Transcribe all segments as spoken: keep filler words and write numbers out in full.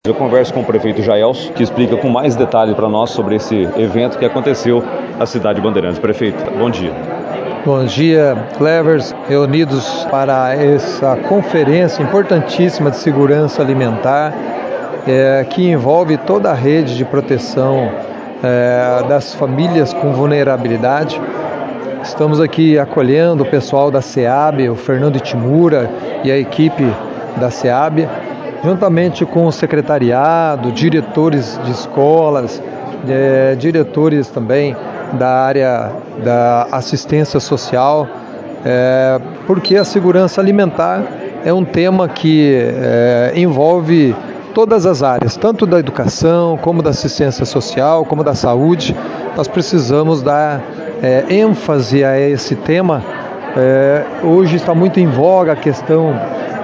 Eu converso com o prefeito Jaelson, que explica com mais detalhe para nós sobre esse evento que aconteceu na cidade de Bandeirantes. Prefeito, bom dia. Bom dia, Clevers, reunidos para essa conferência importantíssima de segurança alimentar, é, que envolve toda a rede de proteção é, das famílias com vulnerabilidade. Estamos aqui acolhendo o pessoal da SEAB, o Fernando Itimura e a equipe da SEAB, juntamente com o secretariado, diretores de escolas, é, diretores também da área da assistência social, é, porque a segurança alimentar é um tema que é, envolve todas as áreas, tanto da educação, como da assistência social, como da saúde. Nós precisamos dar é, ênfase a esse tema. É, hoje está muito em voga a questão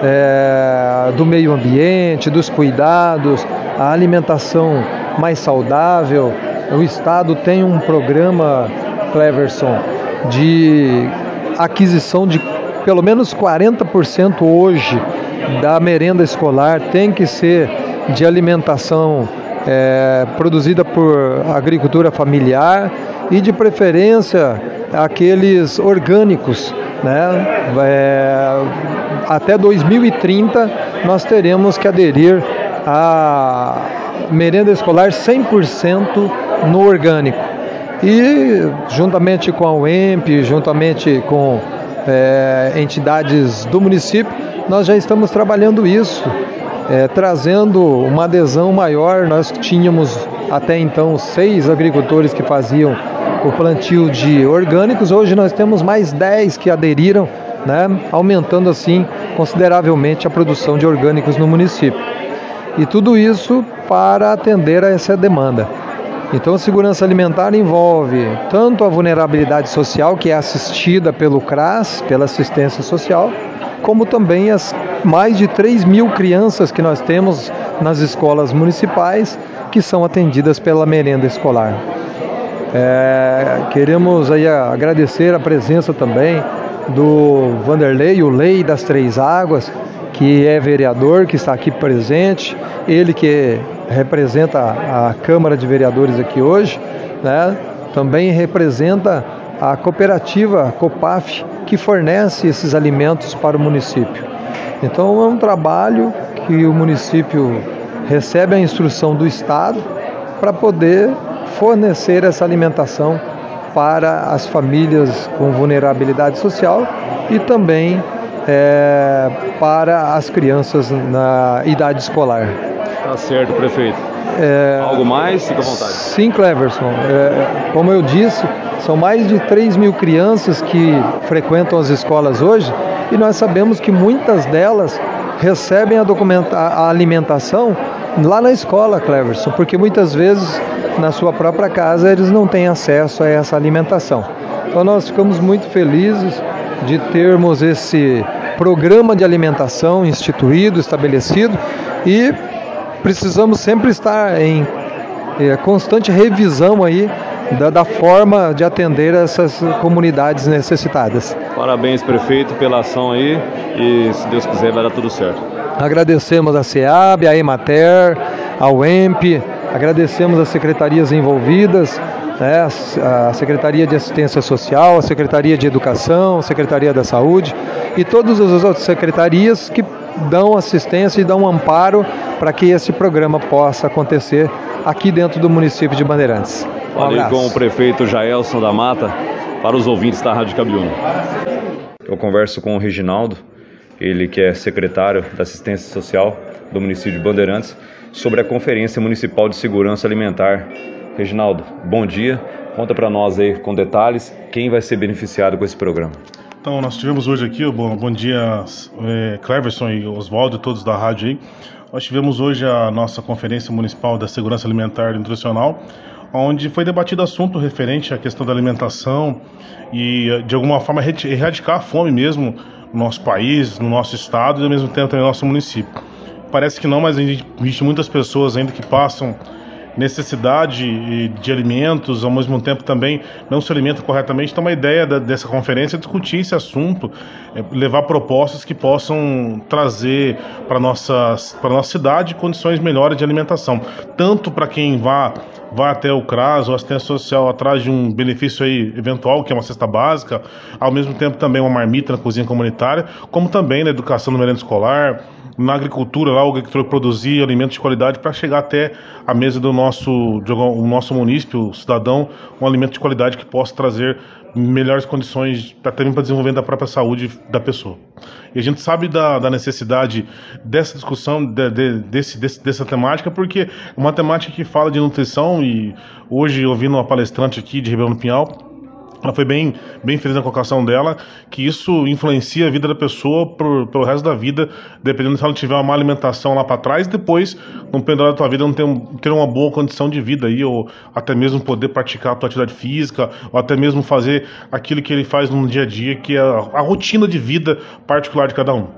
é, do meio ambiente, dos cuidados, a alimentação mais saudável. O Estado tem um programa, Cleverson, de aquisição de pelo menos quarenta por cento hoje da merenda escolar tem que ser de alimentação é, produzida por agricultura familiar e de preferência aqueles orgânicos, né? É, até dois mil e trinta nós teremos que aderir à merenda escolar cem por cento no orgânico. E juntamente com a U E M P, juntamente com é, entidades do município, nós já estamos trabalhando isso, é, trazendo uma adesão maior. Nós tínhamos até então seis agricultores que faziam o plantio de orgânicos, hoje nós temos mais dez que aderiram, né, aumentando assim consideravelmente a produção de orgânicos no município. E tudo isso para atender a essa demanda. Então, a segurança alimentar envolve tanto a vulnerabilidade social, que é assistida pelo CRAS, pela assistência social, como também as mais de três mil crianças que nós temos nas escolas municipais, que são atendidas pela merenda escolar. É, queremos aí agradecer a presença também do Vanderlei, o Lei das Três Águas, que é vereador, que está aqui presente, ele que representa a Câmara de Vereadores aqui hoje, né? Também representa a cooperativa COPAF, que fornece esses alimentos para o município. Então é um trabalho que o município recebe a instrução do Estado para poder fornecer essa alimentação para as famílias com vulnerabilidade social e também é, para as crianças na idade escolar. Tá certo, prefeito. É, Algo mais? Fica à vontade. Sim, Cleverson. É, como eu disse, são mais de três mil crianças que frequentam as escolas hoje e nós sabemos que muitas delas recebem a, documenta- a alimentação lá na escola, Cleverson, porque muitas vezes na sua própria casa eles não têm acesso a essa alimentação. Então nós ficamos muito felizes de termos esse programa de alimentação instituído, estabelecido, e precisamos sempre estar em é, constante revisão aí da, da forma de atender essas comunidades necessitadas. Parabéns, prefeito, pela ação aí e, se Deus quiser, vai dar tudo certo. Agradecemos a SEAB, a Emater, a U E M P, agradecemos as secretarias envolvidas, né, a Secretaria de Assistência Social, a Secretaria de Educação, a Secretaria da Saúde e todas as outras secretarias que dão assistência e dão amparo para que esse programa possa acontecer aqui dentro do município de Bandeirantes. Um Falei abraço. com o prefeito Jaelson da Mata para os ouvintes da Rádio Cabiúna. Eu converso com o Reginaldo, ele que é secretário da Assistência Social do município de Bandeirantes, sobre a Conferência Municipal de Segurança Alimentar. Reginaldo, bom dia. Conta para nós aí com detalhes quem vai ser beneficiado com esse programa. Então, nós tivemos hoje aqui, bom, bom dia, é, Cleverson e Oswaldo, todos da rádio aí. Nós tivemos hoje a nossa Conferência Municipal da Segurança Alimentar e Nutricional, onde foi debatido assunto referente à questão da alimentação e, de alguma forma, erradicar a fome mesmo no nosso país, no nosso estado e, ao mesmo tempo, no nosso município. Parece que não, mas existe muitas pessoas ainda que passam necessidade de alimentos, ao mesmo tempo também não se alimenta corretamente. Então, a ideia da, dessa conferência é discutir esse assunto, é levar propostas que possam trazer para nossas para nossa cidade condições melhores de alimentação, tanto para quem vá vá até o CRAS ou assistência social atrás de um benefício aí eventual, que é uma cesta básica, ao mesmo tempo também uma marmita na cozinha comunitária, como também na educação no merenda escolar, na agricultura, lá o agricultor produzir alimentos de qualidade para chegar até a mesa do nosso, do nosso munícipe, o cidadão, um alimento de qualidade que possa trazer melhores condições para também para desenvolvimento da própria saúde da pessoa. E a gente sabe da, da necessidade dessa discussão, de, de, desse, desse, dessa temática, porque é uma temática que fala de nutrição, e hoje, ouvindo uma palestrante aqui de Ribeirão do Pinhal, ela foi bem, bem feliz na colocação dela, que isso influencia a vida da pessoa por, pelo resto da vida, dependendo se ela tiver uma má alimentação lá para trás, depois, no período da tua vida, não ter, um, ter uma boa condição de vida aí, ou até mesmo poder praticar a tua atividade física, ou até mesmo fazer aquilo que ele faz no dia a dia, que é a, a rotina de vida particular de cada um.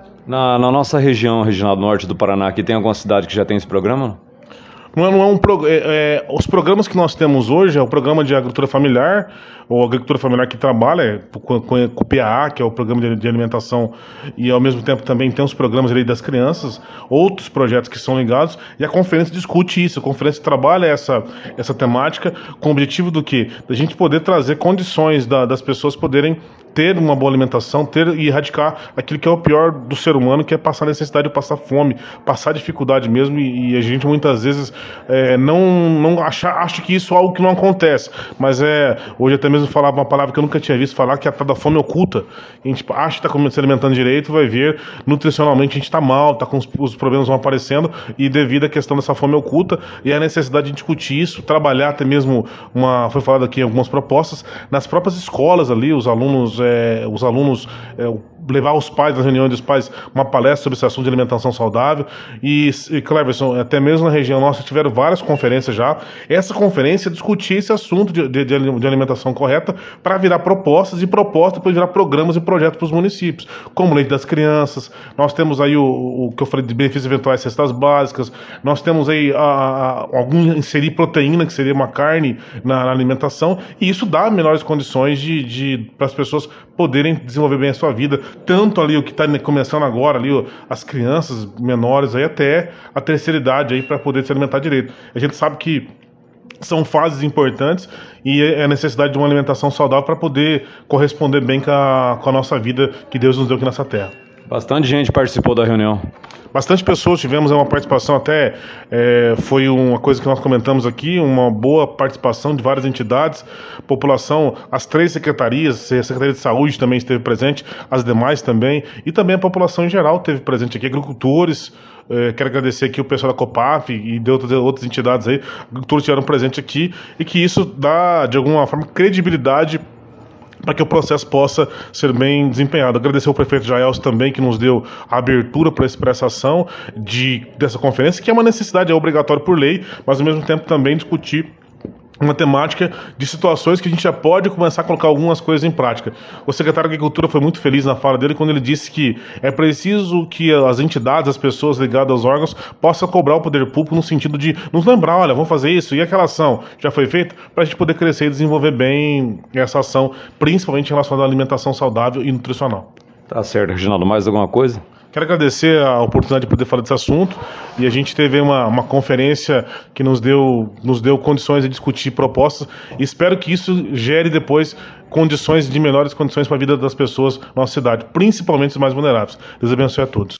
Na, na nossa região, Reginaldo, norte do Paraná, aqui tem alguma cidade que já tem esse programa? Não é, não é um pro, é, é, os programas que nós temos hoje é o programa de agricultura familiar, ou agricultura familiar que trabalha é, com, com o P A A, que é o programa de, de alimentação, e ao mesmo tempo também tem os programas ali das crianças, outros projetos que são ligados, e a conferência discute isso, a conferência trabalha essa, essa temática com o objetivo do quê? Da gente poder trazer condições da, das pessoas poderem ter uma boa alimentação, ter e erradicar aquilo que é o pior do ser humano, que é passar necessidade, passar fome, passar dificuldade mesmo, e, e a gente muitas vezes é, não, não acha, acha que isso é algo que não acontece, mas é, hoje até mesmo falava uma palavra que eu nunca tinha visto falar, que é a tal da fome oculta. A gente acha que está se alimentando direito, vai ver, nutricionalmente a gente está mal, tá com os, os problemas vão aparecendo, e devido à questão dessa fome oculta, e a necessidade de discutir isso, trabalhar até mesmo, uma, foi falado aqui algumas propostas, nas próprias escolas ali, os alunos, é, os alunos é, levar os pais, nas reuniões dos pais, uma palestra sobre esse assunto de alimentação saudável, e, e Cleverson, até mesmo na região nossa tiveram várias conferências já. Essa conferência discutia esse assunto de, de, de alimentação correta para virar propostas, e propostas para virar programas e projetos para os municípios, como leite das crianças. Nós temos aí o, o que eu falei de benefícios eventuais, cestas básicas. Nós temos aí a, a, algum inserir proteína, que seria uma carne na, na alimentação, e isso dá melhores condições de, de, para as pessoas poderem desenvolver bem a sua vida, tanto ali o que está começando agora, ali as crianças menores aí até a terceira idade aí, para poder se alimentar direito. A gente sabe que são fases importantes, e é a necessidade de uma alimentação saudável para poder corresponder bem com a, com a nossa vida que Deus nos deu aqui nessa terra. Bastante gente participou da reunião. Bastante pessoas, tivemos uma participação até, é, foi uma coisa que nós comentamos aqui, uma boa participação de várias entidades, população, as três secretarias, a Secretaria de Saúde também esteve presente, as demais também, e também a população em geral esteve presente aqui, agricultores. É, quero agradecer aqui o pessoal da Copaf e de outras, outras entidades aí, agricultores estiveram presentes aqui, e que isso dá, de alguma forma, credibilidade para que o processo possa ser bem desempenhado. Agradecer ao prefeito Jaelso também, que nos deu a abertura para essa ação de, dessa conferência, que é uma necessidade, é obrigatório por lei, mas ao mesmo tempo também discutir uma temática de situações que a gente já pode começar a colocar algumas coisas em prática. O secretário de Agricultura foi muito feliz na fala dele quando ele disse que é preciso que as entidades, as pessoas ligadas aos órgãos possam cobrar o poder público no sentido de nos lembrar, olha, vamos fazer isso, e aquela ação já foi feita, para a gente poder crescer e desenvolver bem essa ação, principalmente relacionada à alimentação saudável e nutricional. Tá certo, Reginaldo, mais alguma coisa? Quero agradecer a oportunidade de poder falar desse assunto, e a gente teve uma, uma conferência que nos deu, nos deu condições de discutir propostas, e espero que isso gere depois condições de melhores condições para a vida das pessoas na nossa cidade, principalmente os mais vulneráveis. Deus abençoe a todos.